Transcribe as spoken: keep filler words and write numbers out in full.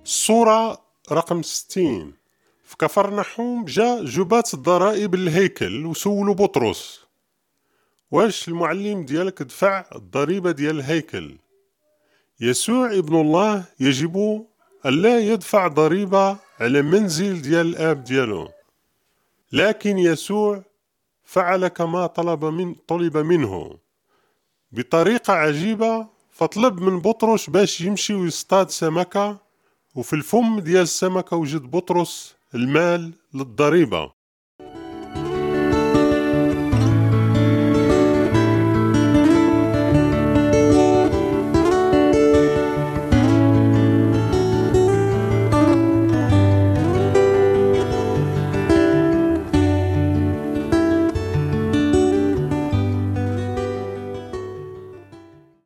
الصورة رقم ستين. في كفرنحوم جا جبات الضرائب للهيكل وسولوا بطرس: واش المعلم ديالك دفع الضريبة ديال الهيكل؟ يسوع ابن الله يجب ألا يدفع ضريبة على منزل ديال الآب ديالو، لكن يسوع فعل كما طلب من طلب منه بطريقة عجيبة، فطلب من بطرس باش يمشي ويصطاد سمكة، وفي الفم ديال السمكة وجد بطرس المال للضريبة.